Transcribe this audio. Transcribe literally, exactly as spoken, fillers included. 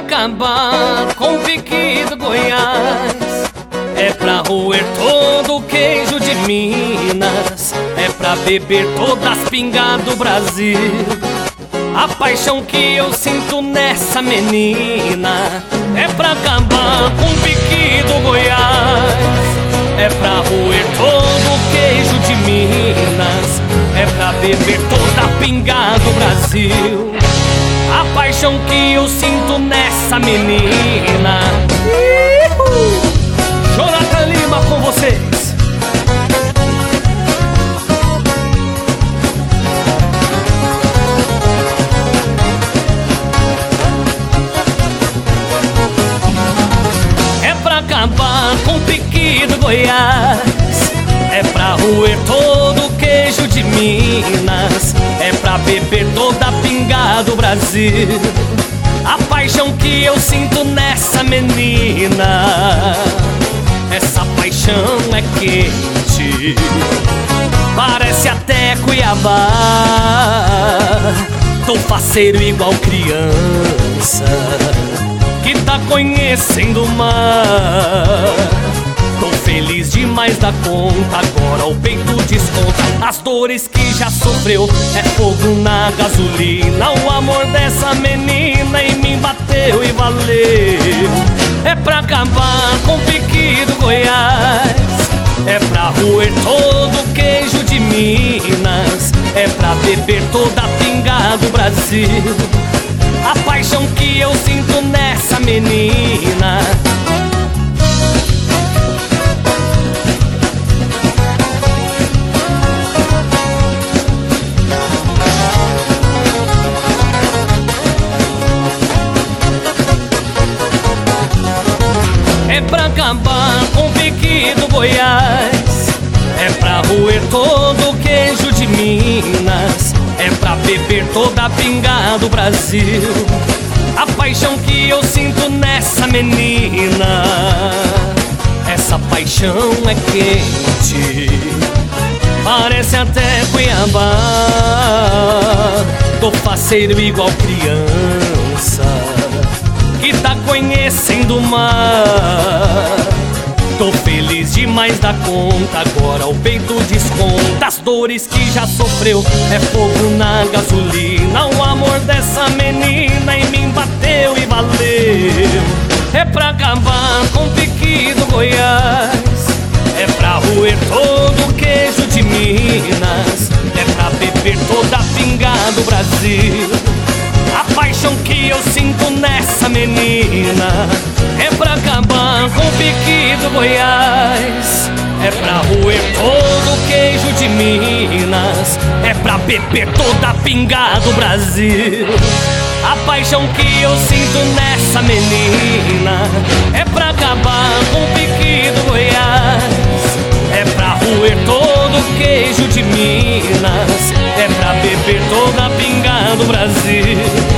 acabar com o piqui do Goiás, é pra roer todo o queijo de Minas, é pra beber todas as pingas do Brasil. A paixão que eu sinto nessa menina é pra acabar com o piqui do Goiás, é pra roer todo o queijo de Minas, é pra beber toda a pinga do Brasil. A paixão que eu sinto nessa menina. Jonathan Lima com vocês. É pra acabar com o piqui do Goiás, é pra roer todo o queijo de Minas, é pra beber toda a pinga do Brasil. A paixão que eu sinto nessa menina, essa paixão é quente, parece até Cuiabá. Tô faceiro igual criança que tá conhecendo o mar. Tô feliz demais da conta, agora o peito desconta as dores que já sofreu. É fogo na gasolina, o amor dessa menina em mim bateu e valeu. É pra acabar com o piqui do Goiás, é pra roer todo o queijo de Minas, é pra beber toda a pinga do Brasil. A paixão que eu sinto nessa menina. É pra acabar com o piqui do Goiás, é pra roer todo o queijo de Minas, é pra beber toda a pinga do Brasil. A paixão que eu sinto nessa menina, essa paixão é quente, parece até Cuiabá. Tô faceiro igual criança que tá conhecendo o mar. Tô feliz demais da conta, agora o peito desconta as dores que já sofreu. É fogo na gasolina, o amor dessa menina em mim bateu e valeu. É pra acabar com o piqui do Goiás, é pra roer todo o queijo de Minas, é pra beber toda a pinga do Brasil. A paixão que eu sinto nessa menina é pra acabar com o piqui do Goiás, é pra roer todo o queijo de Minas, é pra beber toda a pinga do Brasil. A paixão que eu sinto nessa menina é pra acabar com o piqui do Goiás, é pra roer todo o queijo de Minas, é pra beber toda a pinga do Brasil.